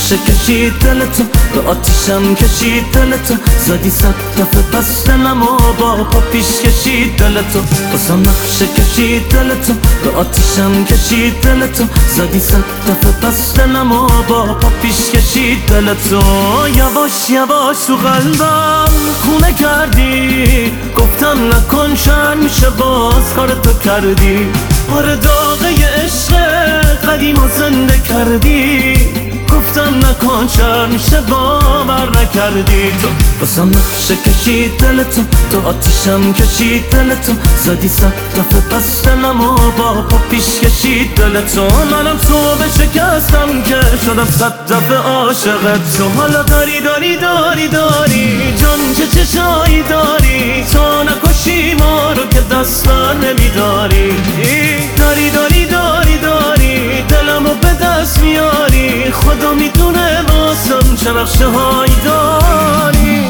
نقشه کشید دلتو، به آتیشم کشید دلتو، زدی 100 دفعه پس دلم و با پا پیش کشید دلتو. بازم نقشه کشید دلتو، به آتیشم کشید دلتو، زدی 100 دفعه پس دلم و با پا پیش کشید دلتو. یواش یواش تو قلبم خونه کردی، گفتم نکن شن میشه باز کارتو کردی. آره داغه عشق قدیم و زنده کردی، گفتم نکن شر میشه باور نکردی. تو بازم نقشه کشید دلتو، تو آتیشم کشید دلتو، زدی 100 دفعه پس دلم و با پا پیش کشید دلتو. منم تو بشکستم که شدم 100 دفعه عاشقت. تو حالا داری جان چه چشایی داری، تو نکشی ما رو که دست بر نمیداری. داری دلمو به دست میاری، خدا میدونه واسم چه نقشه هایی داری.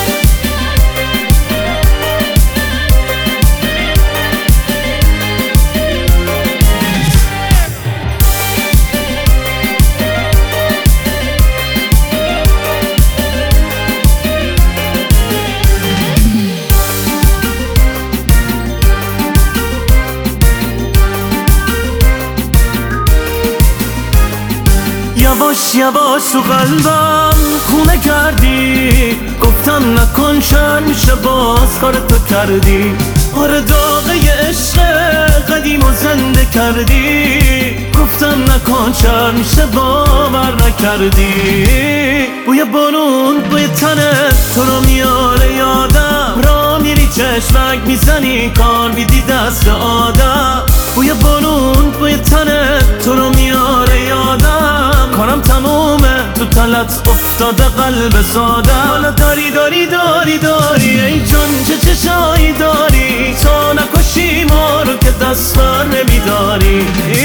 یواش یواش تو قلبم خونه کردی، گفتم نکن شر میشه باز کارتو کردی. آره داغه عشق قدیم و زنده کردی، گفتم نکن شر میشه باور نکردی. بوی بارون بوی تنت تو رو میاره یادم، را میری چشمک میزنی کار میدی دست آدم. بوی بارون بوی تنت تو رو میاره یادم، کارم تمومه تو تلت افتاده قلب سادم. حالا داری ای جان چه چشایی داری، تو نکشی ما رو که دست بر نمیداری.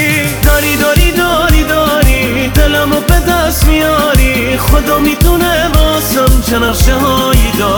داری دلمو به دست میاری، خدا میدونه واسم چه نقشه هایی داری.